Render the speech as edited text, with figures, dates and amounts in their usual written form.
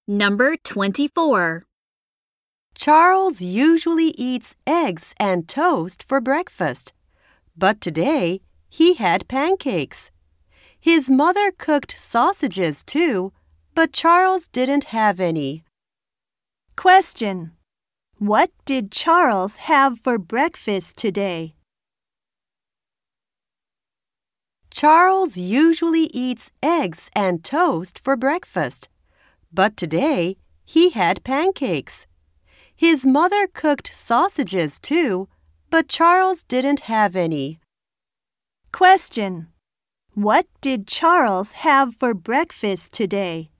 Number 24. Charles usually eats eggs and toast for breakfast, but today he had pancakes. His mother cooked sausages too, but Charles didn't have any. Question: What did Charles have for breakfast today? Charles usually eats eggs and toast for breakfast, but today he had pancakes. His mother cooked sausages too, but Charles didn't have any. Question: What did Charles have for breakfast today?